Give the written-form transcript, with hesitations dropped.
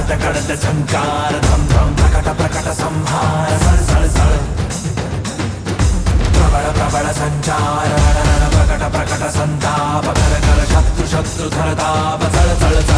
कड़त झंकार धम धम प्रकट प्रकट संहार सळ सळ सळ प्रबळ प्रबळ संचार रण रण प्रकट प्रकट संताप कर कर शत्रु शत्रु धरताप चळ चळ चळ